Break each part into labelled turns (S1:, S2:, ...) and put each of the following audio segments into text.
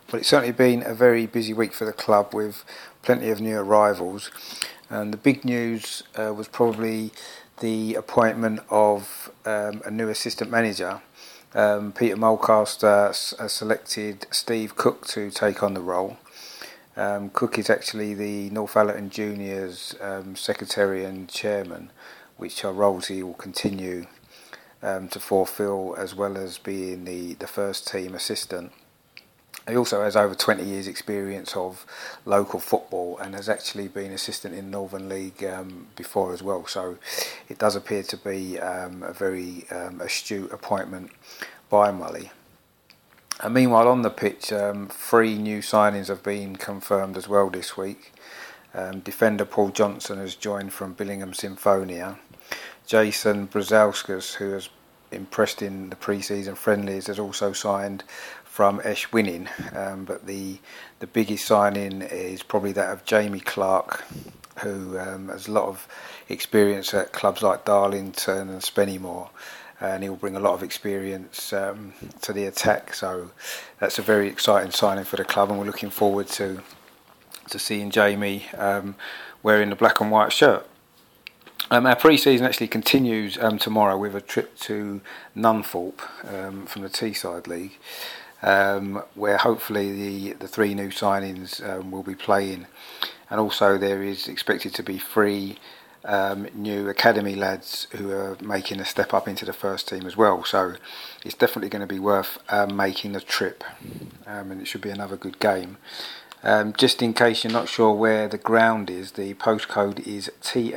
S1: But it's certainly been a very busy week for the club with plenty of new arrivals. And the big news was probably the appointment of a new assistant manager. Peter Mulcaster has selected Steve Cook to take on the role. Cook is actually the Northallerton Juniors secretary and chairman, which are roles he will continue to fulfil, as well as being the first team assistant. He also has over 20 years experience of local football and has actually been assistant in Northern League before as well. So it does appear to be a very astute appointment by Mully. And meanwhile on the pitch, 3 new signings have been confirmed as well this week. Defender Paul Johnson has joined from Billingham Symphonia. Jason Brazauskas, who has impressed in the pre-season friendlies, has also signed from Esh Winning, but the biggest signing is probably that of Jamie Clark, who has a lot of experience at clubs like Darlington and Spennymoor, and he'll bring a lot of experience to the attack. So that's a very exciting signing for the club, and we're looking forward to seeing Jamie wearing the black and white shirt. Our pre-season actually continues tomorrow with a trip to Nunthorpe from the Teesside League, where hopefully the 3 new signings will be playing, and also there is expected to be 3 new academy lads who are making a step up into the first team as well. So it's definitely going to be worth making the trip, and it should be another good game. Just in case you're not sure where the ground is, the postcode is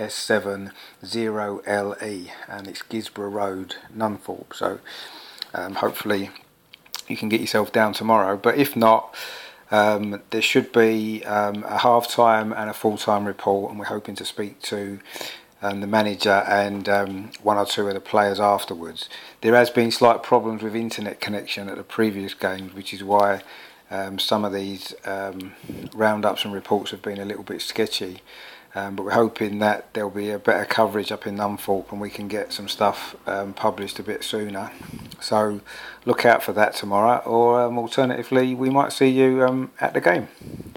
S1: TS70LE and it's Gisborough Road, Nunthorpe. So hopefully you can get yourself down tomorrow. But if not, there should be a half-time and a full-time report, and we're hoping to speak to the manager and 1 or 2 of the players afterwards. There has been slight problems with internet connection at the previous games, which is why some of these roundups and reports have been a little bit sketchy, but we're hoping that there'll be a better coverage up in Nunthorpe and we can get some stuff published a bit sooner. So look out for that tomorrow, or alternatively we might see you at the game.